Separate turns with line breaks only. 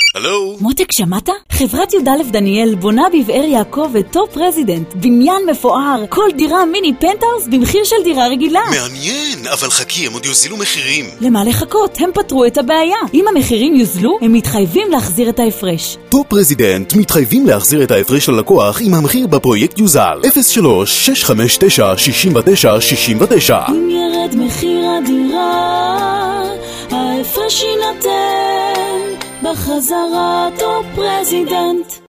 הלו?
מותק, שמעת? חברת י"א דניאל בונה בבאר יעקב את טופ רזידנט, בניין מפואר, כל דירה מיני פנטהאוס במחיר של דירה רגילה.
מעניין, אבל חכי, הם עוד יוזילו מחירים.
למה לחכות? הם פתרו את הבעיה. אם המחירים יוזלו, הם מתחייבים להחזיר את ההפרש.
טופ רזידנט מתחייבים להחזיר את ההפרש ללקוח אם המחיר בפרויקט יוזל. 03-659-6969.
אם ירד מחיר הדירה, ההפרש יינתן בחזרה. טופ רזידנט.